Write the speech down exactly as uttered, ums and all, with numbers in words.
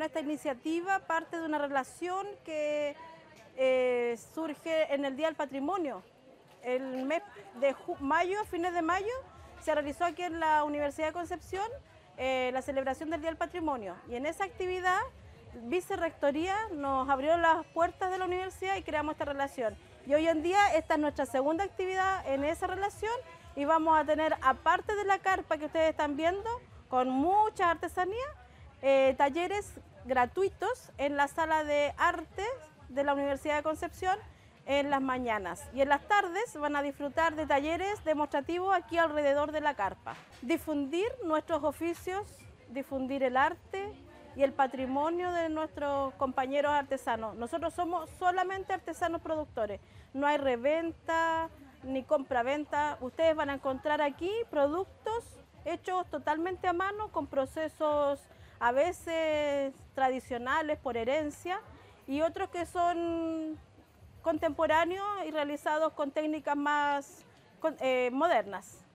esta iniciativa parte de una relación que eh, surge en el Día del Patrimonio. El mes de mayo, a fines de mayo, se realizó aquí en la Universidad de Concepción eh, la celebración del Día del Patrimonio. Y en esa actividad, Vicerrectoría nos abrió las puertas de la universidad y creamos esta relación. Y hoy en día esta es nuestra segunda actividad en esa relación y vamos a tener, aparte de la carpa que ustedes están viendo, con mucha artesanía, eh, talleres gratuitos en la sala de artes de la Universidad de Concepción en las mañanas. Y en las tardes van a disfrutar de talleres demostrativos aquí alrededor de la carpa. Difundir nuestros oficios, difundir el arte y el patrimonio de nuestros compañeros artesanos. Nosotros somos solamente artesanos productores, no hay reventa ni compra-venta. Ustedes van a encontrar aquí productos hechos totalmente a mano con procesos a veces tradicionales por herencia y otros que son contemporáneos y realizados con técnicas más eh, modernas.